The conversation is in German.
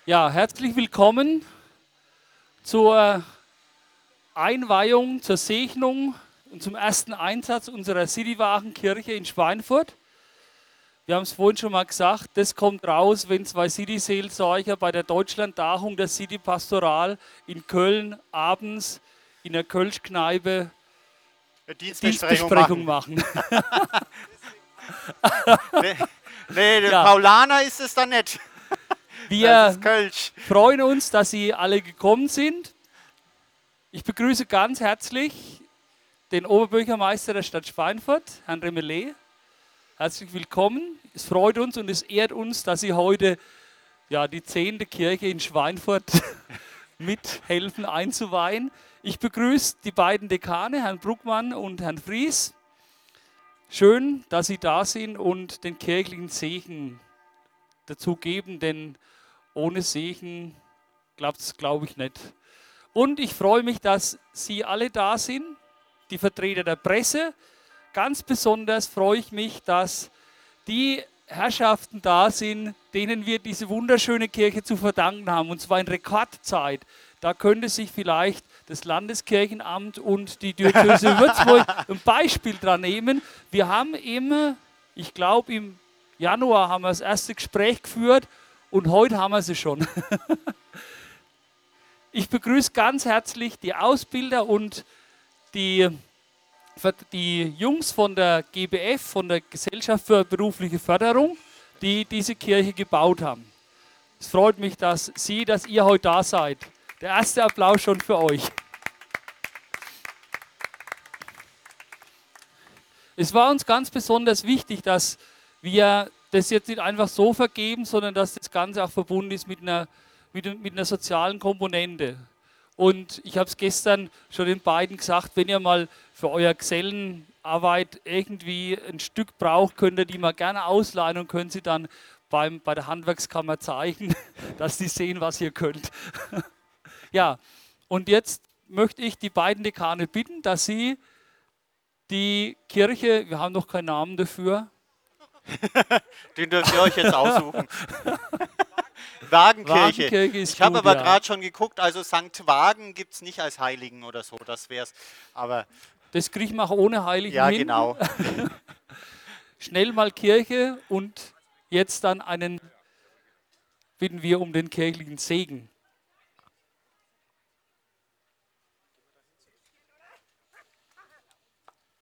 Ja, herzlich willkommen zur Einweihung, zur Segnung und zum ersten Einsatz unserer Citywachenkirche in Schweinfurt. Wir haben es vorhin schon mal gesagt, das kommt raus, wenn zwei City-Seelsorger bei der Deutschlandtagung der City Pastoral in Köln abends in der Kölsch-Kneipe Dienstbesprechung machen. Nee, der Paulaner ist es dann nicht. Wir freuen uns, dass Sie alle gekommen sind. Ich begrüße ganz herzlich den Oberbürgermeister der Stadt Schweinfurt, Herrn Remelet. Herzlich willkommen. Es freut uns und es ehrt uns, dass Sie heute die 10. Kirche in Schweinfurt mithelfen einzuweihen. Ich begrüße die beiden Dekane, Herrn Bruckmann und Herrn Fries. Schön, dass Sie da sind und den kirchlichen Segen dazu geben, denn ohne Segen klappt es, glaube ich, nicht. Und ich freue mich, dass Sie alle da sind, die Vertreter der Presse. Ganz besonders freue ich mich, dass die Herrschaften da sind, denen wir diese wunderschöne Kirche zu verdanken haben, und zwar in Rekordzeit. Da könnte sich vielleicht das Landeskirchenamt und die Diözese Würzburg ein Beispiel dran nehmen. Wir haben ich glaube im Januar haben wir das erste Gespräch geführt und heute haben wir sie schon. Ich begrüße ganz herzlich die Ausbilder und die Jungs von der GBF, von der Gesellschaft für berufliche Förderung, die diese Kirche gebaut haben. Es freut mich, dass ihr heute da seid. Der erste Applaus schon für euch. Es war uns ganz besonders wichtig, dass wir das jetzt nicht einfach so vergeben, sondern dass das Ganze auch verbunden ist mit einer sozialen Komponente. Und ich habe es gestern schon den beiden gesagt, wenn ihr mal für euer Gesellenarbeit irgendwie ein Stück braucht, könnt ihr die mal gerne ausleihen und können sie dann bei der Handwerkskammer zeigen, dass die sehen, was ihr könnt. Ja, und jetzt möchte ich die beiden Dekane bitten, dass sie die Kirche, wir haben noch keinen Namen dafür. Den dürft ihr euch jetzt aussuchen. Wagenkirche. Ich habe aber gerade schon geguckt, also St. Wagen gibt es nicht als Heiligen oder so, das wär's. Aber das kriegen wir auch ohne Heiligen hin. Ja, genau. Schnell mal Kirche und jetzt dann bitten wir um den kirchlichen Segen.